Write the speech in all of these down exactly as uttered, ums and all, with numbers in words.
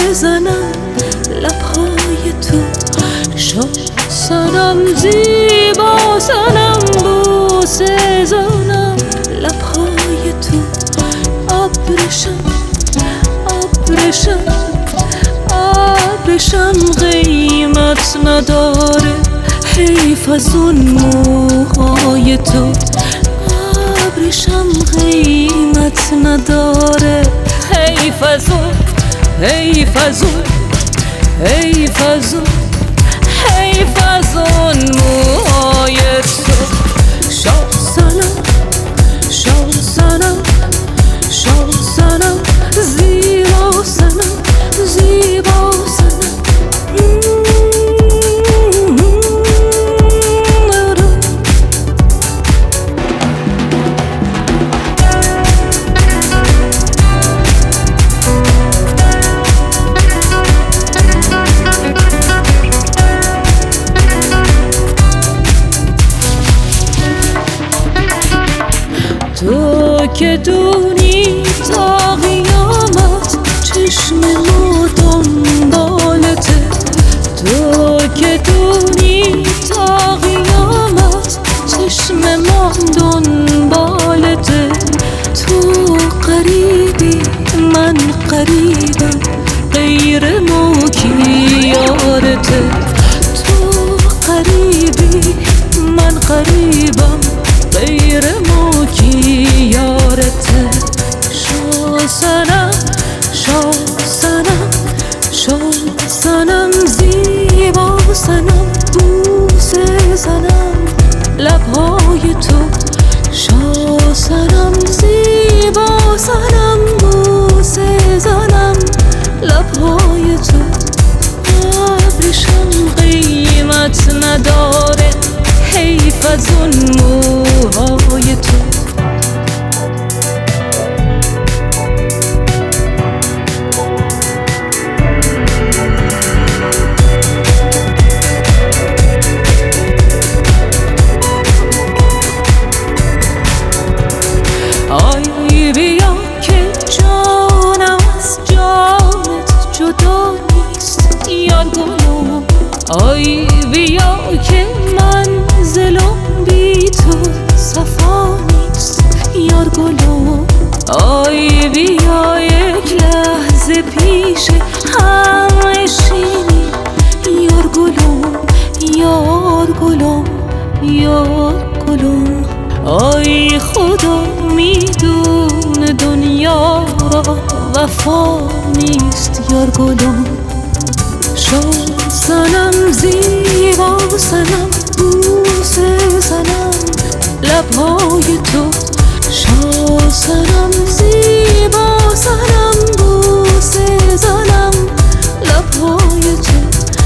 زنم لبهای تو. شاد سنم زیبا سنم بوسه زنم لبهای تو. ابرشم ابرشم ابرشم قیمت نداره، حیف از اون موهای تو. ابرشم قیمت نداره، حیف از اون حیف از اون حیف از اون حیف از اون موهای تو. شاد سنم شاد سنم شاد سنم زیبا سنم زیبا سنم. تو که دونی تا قیامت چشم ما دنبالته. تو که دونی تا قیامت چشم ما دنبالته. تو قریبی من قریبم غیر ما کی یارته. تو قریبی من قریبم غیر ما کی یارته. شاد سنم شاد سنم شاد سنم زیبا سنم بوسه زنم لبهای تو. شاد سنم زیبا سنم بوسه زنم لبهای تو. ابرشم قیمت نداره، حیف از اون موهای تو. آی بیا که جانم از جانت جدا نیست یار گلم. آی بیا که منزلم بی تو صفا نیست یار گلم. آی بیا یک لحظه پیش هم نشینی یار گلم یار گلم یار گلم. آی خدا میدونه دنیا را وفا نیست یار گلم. شاد سنم زیبا سنم بوسه زنم لبهای تو. شاد سنم زیبا سنم بوسه زنم لبهای تو.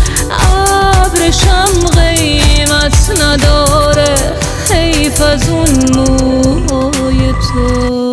ابرشم قیمت نداره، حیف از اون موهای تو.